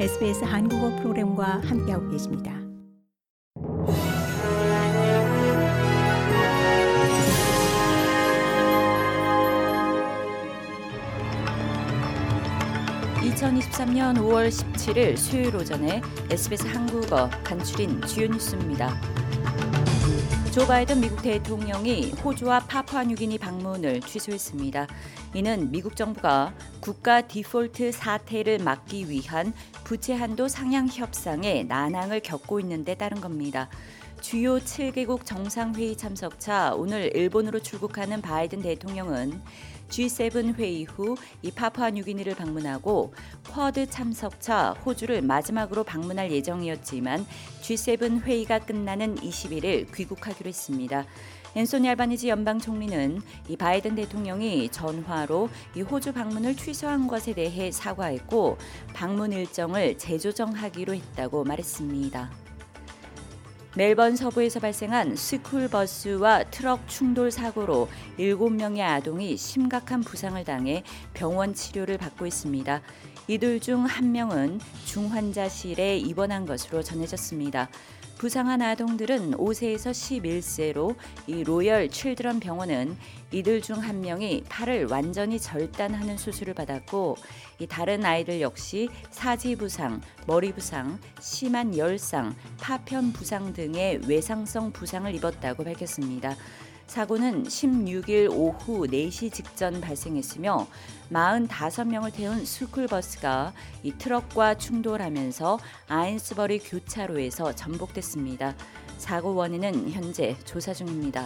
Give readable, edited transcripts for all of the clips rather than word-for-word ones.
SBS 한국어 프로그램과 함께하고 계십니다. (2023년 5월 17일) 수요일 오전에 SBS 한국어 간추린 주요 뉴스입니다. 조 바이든 미국 대통령이 호주와 파푸아뉴기니 방문을 취소했습니다. 이는 미국 정부가 국가 디폴트 사태를 막기 위한 부채 한도 상향 협상에 난항을 겪고 있는 데 따른 겁니다. 주요 7개국 정상회의 참석차 오늘 일본으로 출국하는 바이든 대통령은 G7 회의 후 이 파푸아뉴기니를 방문하고 쿼드 참석차 호주를 마지막으로 방문할 예정이었지만 G7 회의가 끝나는 21일 귀국하기로 했습니다. 앤소니 알바니지 연방 총리는 이 바이든 대통령이 전화로 이 호주 방문을 취소한 것에 대해 사과했고 방문 일정을 재조정하기로 했다고 말했습니다. 멜번 서부에서 발생한 스쿨버스와 트럭 충돌 사고로 7명의 아동이 심각한 부상을 당해 병원 치료를 받고 있습니다. 이들 중 1명은 중환자실에 입원한 것으로 전해졌습니다. 부상한 아동들은 5세에서 11세로 이 로열 칠드런 병원은 이들 중 1명이 팔을 완전히 절단하는 수술을 받았고 이 다른 아이들 역시 사지 부상, 머리 부상, 심한 열상, 파편 부상 등의 외상성 부상을 입었다고 밝혔습니다. 사고는 16일 오후 4시 직전 발생했으며 45명을 태운 스쿨버스가 이 트럭과 충돌하면서 아인스버리 교차로에서 전복됐습니다. 사고 원인은 현재 조사 중입니다.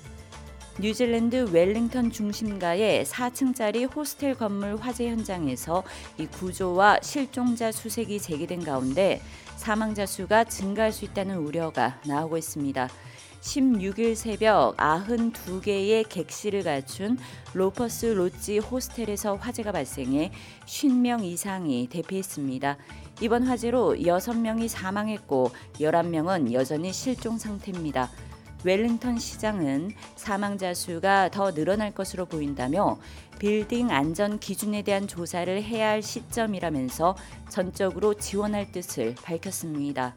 뉴질랜드 웰링턴 중심가의 4층짜리 호스텔 건물 화재 현장에서 이 구조와 실종자 수색이 재개된 가운데 사망자 수가 증가할 수 있다는 우려가 나오고 있습니다. 16일 새벽 92개의 객실을 갖춘 로퍼스 로지 호스텔에서 화재가 발생해 50명 이상이 대피했습니다. 이번 화재로 6명이 사망했고 11명은 여전히 실종 상태입니다. 웰링턴 시장은 사망자 수가 더 늘어날 것으로 보인다며 빌딩 안전 기준에 대한 조사를 해야 할 시점이라면서 전적으로 지원할 뜻을 밝혔습니다.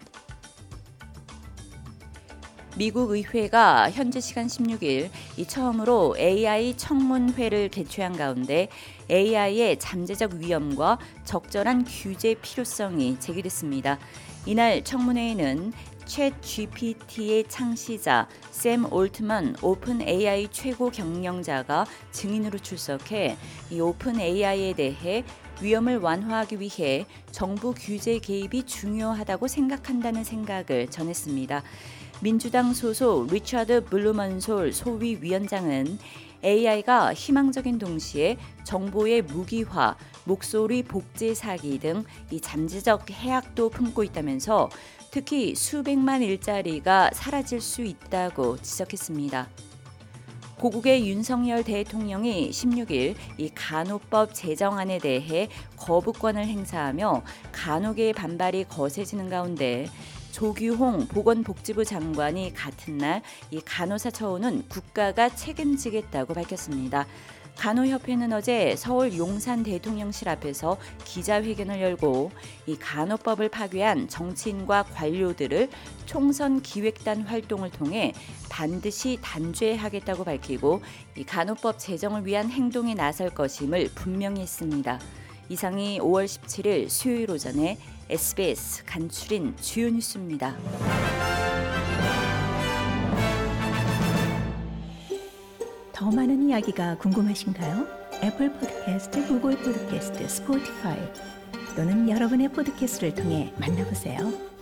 미국 의회가 현재 시간 16일 처음으로 AI 청문회를 개최한 가운데 AI의 잠재적 위험과 적절한 규제 필요성이 제기됐습니다. 이날 청문회에는 챗 GPT의 창시자 샘 올트먼 오픈 AI 최고 경영자가 증인으로 출석해 이 오픈 AI에 대해 위험을 완화하기 위해 정부 규제 개입이 중요하다고 생각한다는 생각을 전했습니다. 민주당 소속 리처드 블루먼솔 소위위원장은 AI가 희망적인 동시에 정보의 무기화, 목소리 복제 사기 등 이 잠재적 해악도 품고 있다면서 특히 수백만 일자리가 사라질 수 있다고 지적했습니다. 고국의 윤석열 대통령이 16일 이 간호법 제정안에 대해 거부권을 행사하며 간호계의 반발이 거세지는 가운데 조규홍 보건복지부 장관이 같은 날 이 간호사 처우는 국가가 책임지겠다고 밝혔습니다. 간호협회는 어제 서울 용산 대통령실 앞에서 기자회견을 열고 이 간호법을 파괴한 정치인과 관료들을 총선 기획단 활동을 통해 반드시 단죄하겠다고 밝히고 이 간호법 제정을 위한 행동에 나설 것임을 분명히 했습니다. 이상이 5월 17일 수요일 오전에 SBS 간추린 주요 뉴스입니다. 더 많은 이야기가 궁금하신가요? 애플 팟캐스트, 구글 팟캐스트, 스포티파이 또는 여러분의 팟캐스트를 통해 만나보세요.